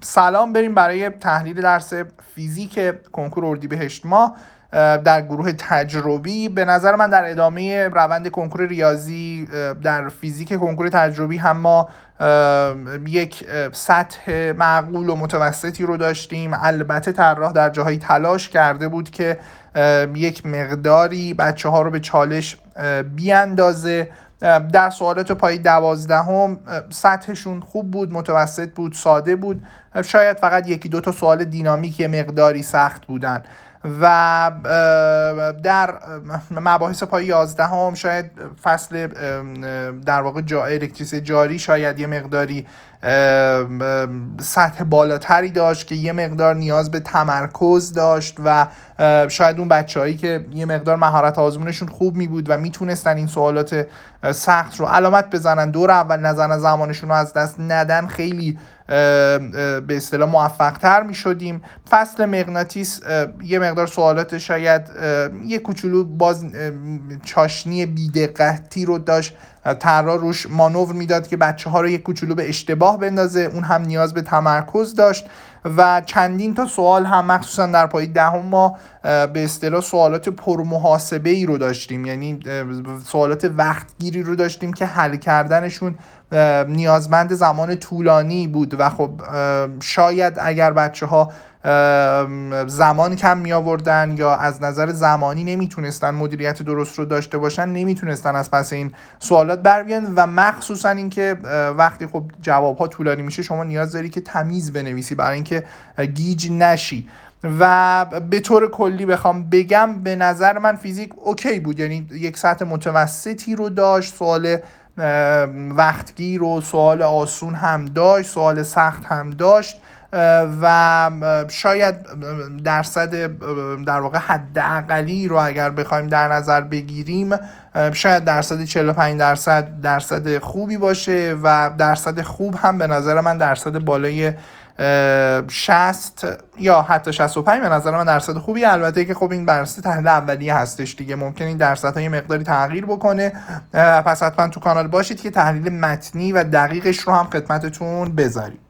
سلام، بریم برای تحلیل درس فیزیک کنکور اردیبهشت ماه در گروه تجربی. به نظر من در ادامه روند کنکور ریاضی در فیزیک کنکور تجربی هم ما یک سطح معقول و متوسطی رو داشتیم. البته طراح در جاهایی تلاش کرده بود که یک مقداری بچه ها رو به چالش بیاندازه. در سوالات پای 12 سطحشون خوب بود، متوسط بود، ساده بود. شاید فقط یکی دو تا سوال دینامیک مقداری سخت بودن و در مباحث پای 11 شاید فصل در واقع الکتریسیته جاری شاید یه مقداری سطح بالاتری داشت که یه مقدار نیاز به تمرکز داشت و شاید اون بچه‌هایی که یه مقدار مهارت آزمونشون خوب می بود و میتونستن این سوالات سخت رو علامت بزنن، دور اول نزنن، زمانشون رو از دست ندن، خیلی به اصطلاح موفق تر می شدیم. فصل مغناطیس یه مقدار سوالات شاید یه کوچولو باز چاشنی بی‌دقتی رو داشت، طراح روش مانور میداد که بچه ها رو یک کوچولو به اشتباه بندازه، اون هم نیاز به تمرکز داشت و چندین تا سوال هم مخصوصا در پای 10 ما به اصطلاح سوالات پرمحاسبه ای رو داشتیم، یعنی سوالات وقتگیری رو داشتیم که حل کردنشون نیازمند زمان طولانی بود و خب شاید اگر بچه ها زمان کم می آوردن یا از نظر زمانی نمیتونستن مدیریت درست رو داشته باشن، نمیتونستن از پس این سوالات بر بیان و مخصوصا اینکه وقتی خب جوابها طولانی میشه شما نیاز داری که تمیز بنویسی برای اینکه گیج نشی. و به طور کلی بخوام بگم به نظر من فیزیک اوکی بود، یعنی یک سطح متوسطی رو داشت، سوال وقتگیر و سوال آسون هم داشت، سوال سخت هم داشت و شاید درصد در واقع حداقلی رو اگر بخوایم در نظر بگیریم شاید درصد 45% درصد خوبی باشه و درصد خوب هم به نظر من درصد بالای 60 یا حتی 65 به نظر من درصد خوبی. البته که خب این درصد تحلیل اولیه هستش دیگه، ممکنه این درصدها یه مقداری تغییر بکنه، پس حتما تو کانال باشید که تحلیل متنی و دقیقش رو هم خدمتتون بذاریم.